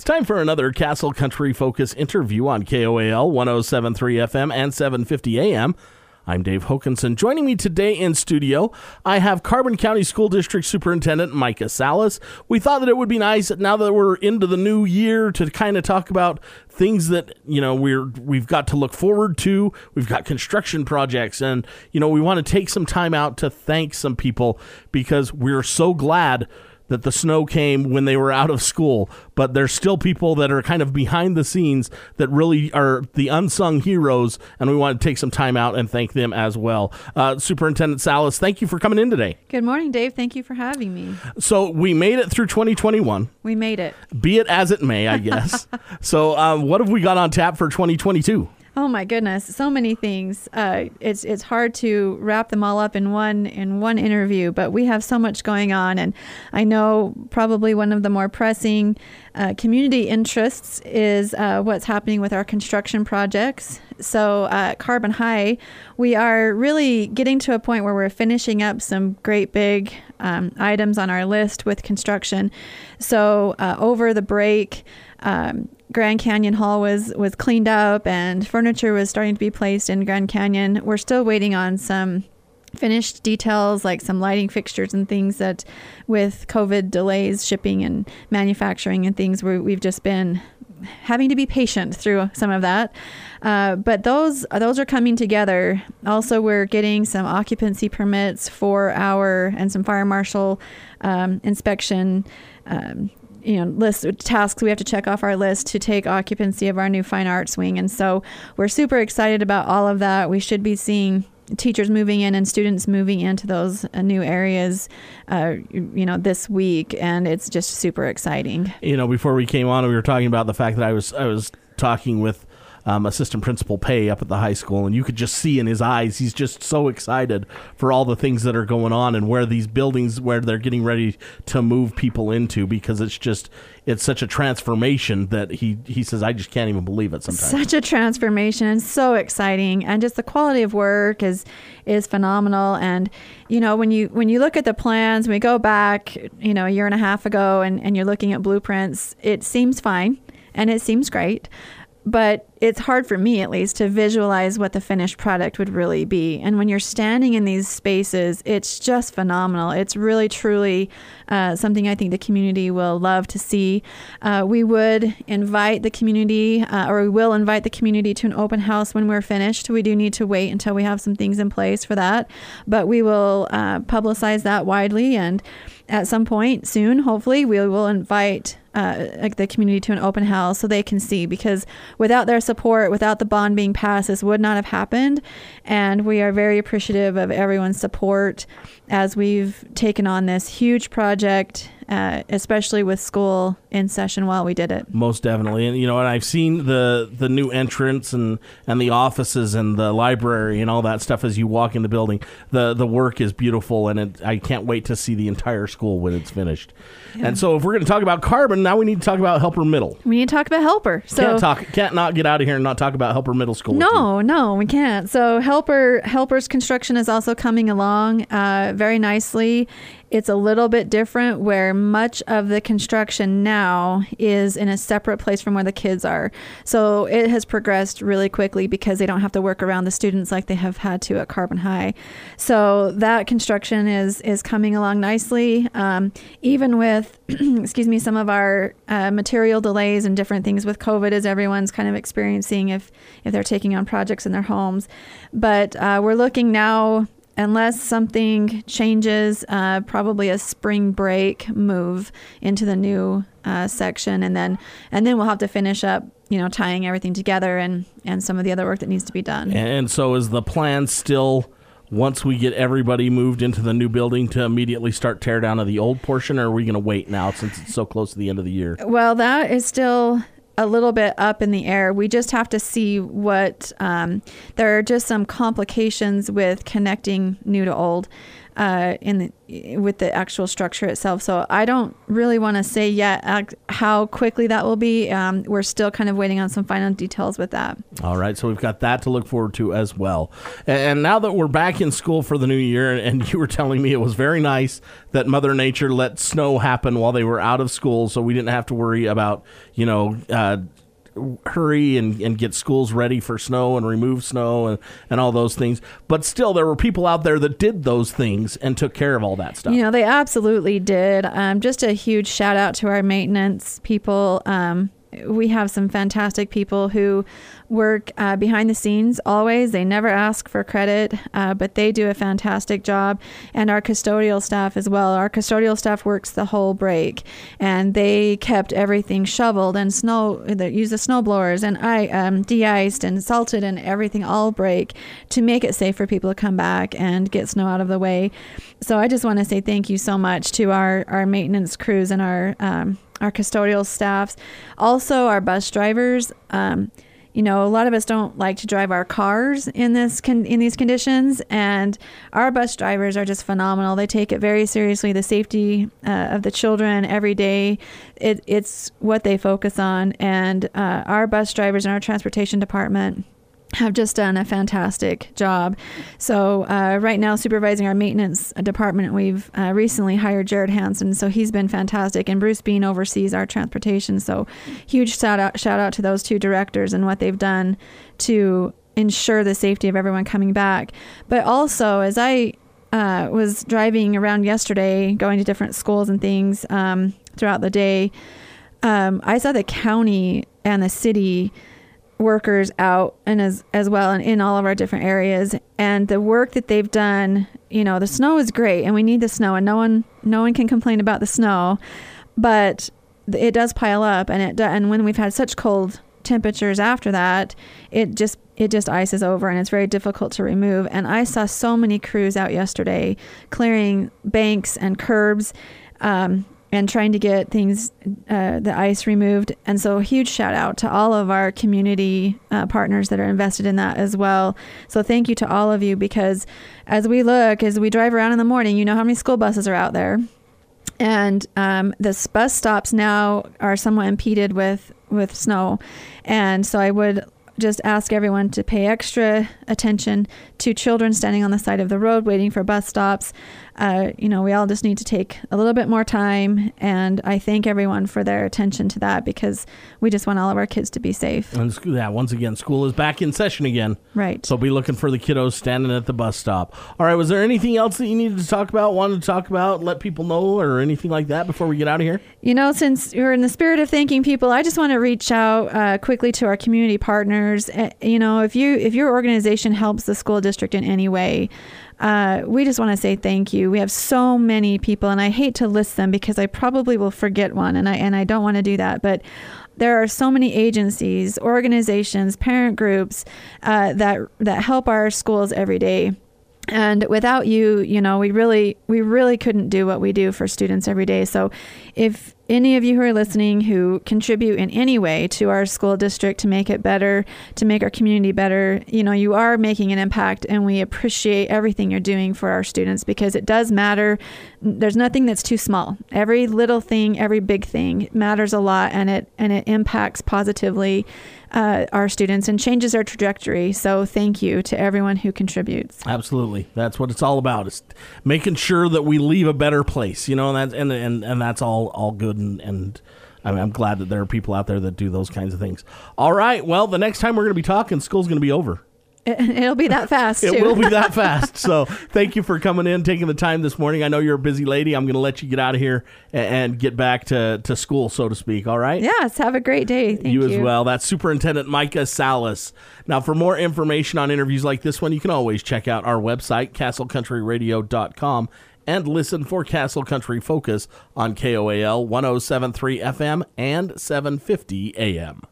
It's time for another Castle Country Focus interview on KOAL 107.3 FM and 750 AM. I'm Dave Hokanson. Joining me today in studio, I have Carbon County School District Superintendent Micah Salas. We thought that it would be nice, now that we're into the new year, to kind of talk about things that, we've got to look forward to. We've got construction projects, and, we want to take some time out to thank some people because we're so glad that the snow came when they were out of school, but there's still people that are kind of behind the scenes that really are the unsung heroes, and we want to take some time out and thank them as well. Superintendent Salas, thank you for coming in today. Good morning, Dave. Thank you for having me. So we made it through 2021. We made it. Be it as it may, I guess. So what have we got on tap for 2022? Oh my goodness, so many things. It's hard to wrap them all up in one interview, but we have so much going on, and I know probably one of the more pressing community interests is what's happening with our construction projects. So at Carbon High, we are really getting to a point where we're finishing up some great big items on our list with construction. So over the break, Grand Canyon Hall was cleaned up and furniture was starting to be placed in Grand Canyon. We're still waiting on some finished details, like some lighting fixtures and things that with COVID delays, shipping and manufacturing and things, we've just been having to be patient through some of that. But those are coming together. Also, we're getting some occupancy permits and some fire marshal inspection list of tasks we have to check off our list to take occupancy of our new fine arts wing. And so we're super excited about all of that. We should be seeing teachers moving in and students moving into those new areas, this week. And it's just super exciting. Before we came on, we were talking about the fact that I was talking with Assistant Principal Pay up at the high school, and you could just see in his eyes, he's just so excited for all the things that are going on and where these buildings, where they're getting ready to move people into, because it's such a transformation that he says, I just can't even believe it sometimes. Such a transformation and so exciting, and just the quality of work is phenomenal. And when you look at the plans, we go back a year and a half ago and you're looking at blueprints, it seems fine and it seems great. But it's hard for me, at least, to visualize what the finished product would really be. And when you're standing in these spaces, it's just phenomenal. It's really, truly something I think the community will love to see. We would invite the community, or we will invite the community to an open house when we're finished. We do need to wait until we have some things in place for that. But we will publicize that widely. And at some point soon, hopefully, we will invite the community to an open house so they can see, because without their support, without the bond being passed, this would not have happened. And we are very appreciative of everyone's support as we've taken on this huge project, especially with school in session while we did it. Most definitely. And, and I've seen the new entrance and the offices and the library and all that stuff as you walk in the building. The work is beautiful, and I can't wait to see the entire school when it's finished. Yeah. And so if we're going to talk about Carbon, now we need to talk about Helper Middle. We need to talk about Helper. So can't not get out of here and not talk about Helper Middle School. No, we can't. So Helper's construction is also coming along very nicely. It's a little bit different, where much of the construction now is in a separate place from where the kids are. So it has progressed really quickly because they don't have to work around the students like they have had to at Carbon High. So that construction is coming along nicely, even with some of our material delays and different things with COVID, as everyone's kind of experiencing if they're taking on projects in their homes. But we're looking now, unless something changes, probably a spring break move into the new section, and then we'll have to finish up, tying everything together and some of the other work that needs to be done. And so is the plan still, once we get everybody moved into the new building, to immediately start tear down of the old portion, or are we going to wait now since it's so close to the end of the year? Well, that is still a little bit up in the air. We just have to see what there are just some complications with connecting new to old. with the actual structure itself. So I don't really want to say yet how quickly that will be. We're still kind of waiting on some final details with that. All right, so we've got that to look forward to as well. And now that we're back in school for the new year, and you were telling me it was very nice that Mother Nature let snow happen while they were out of school, so we didn't have to worry about, hurry and get schools ready for snow and remove snow and all those things. But still, there were people out there that did those things and took care of all that stuff. They absolutely did. Just a huge shout out to our maintenance people. We have some fantastic people who work behind the scenes always. They never ask for credit, but they do a fantastic job. And our custodial staff as well. Our custodial staff works the whole break, and they kept everything shoveled and use the snow blowers and de-iced and salted and everything all break to make it safe for people to come back and get snow out of the way. So I just want to say thank you so much to our maintenance crews and our custodial staffs. Also, our bus drivers. A lot of us don't like to drive our cars in these conditions, and our bus drivers are just phenomenal. They take it very seriously, the safety of the children every day. It's what they focus on, and our bus drivers in our transportation department have just done a fantastic job. So right now, supervising our maintenance department, we've recently hired Jared Hansen. So he's been fantastic. And Bruce Bean oversees our transportation. So huge shout out to those two directors and what they've done to ensure the safety of everyone coming back. But also, as I was driving around yesterday, going to different schools and things throughout the day, I saw the county and the city workers out and as well and in all of our different areas, and the work that they've done. The snow is great and we need the snow, and no one can complain about the snow, but it does pile up, and when we've had such cold temperatures after that, it just ices over and it's very difficult to remove. And I saw so many crews out yesterday clearing banks and curbs and trying to get things, the ice removed. And so a huge shout out to all of our community partners that are invested in that as well. So thank you to all of you, because as we drive around in the morning, you know how many school buses are out there. And the bus stops now are somewhat impeded with snow. And so I would just ask everyone to pay extra attention to children standing on the side of the road waiting for bus stops. We all just need to take a little bit more time, and I thank everyone for their attention to that, because we just want all of our kids to be safe. And once again, school is back in session again. Right. So be looking for the kiddos standing at the bus stop. All right, was there anything else that you needed to talk about, wanted to talk about, let people know, or anything like that before we get out of here? Since you're in the spirit of thanking people, I just want to reach out quickly to our community partners. If your organization helps the school district in any way, we just want to say thank you. We have so many people, and I hate to list them because I probably will forget one, and I don't want to do that. But there are so many agencies, organizations, parent groups that help our schools every day. And without you, we really couldn't do what we do for students every day. So if any of you who are listening who contribute in any way to our school district to make it better, to make our community better, you are making an impact, and we appreciate everything you're doing for our students, because it does matter. There's nothing that's too small. Every little thing, every big thing matters a lot, and it impacts positively our students and changes our trajectory. So thank you to everyone who contributes. Absolutely. That's what it's all about, is making sure that we leave a better place, and that's all good. And I'm glad that there are people out there that do those kinds of things. All right. Well, the next time we're going to be talking, school's going to be over. It'll be that fast, too. It will be that fast. So thank you for coming in, taking the time this morning. I know you're a busy lady. I'm going to let you get out of here and get back to school, so to speak. All right? Yes. Have a great day. Thank you. You as well. That's Superintendent Micah Salas. Now, for more information on interviews like this one, you can always check out our website, castlecountryradio.com, and listen for Castle Country Focus on KOAL 107.3 FM and 750 AM.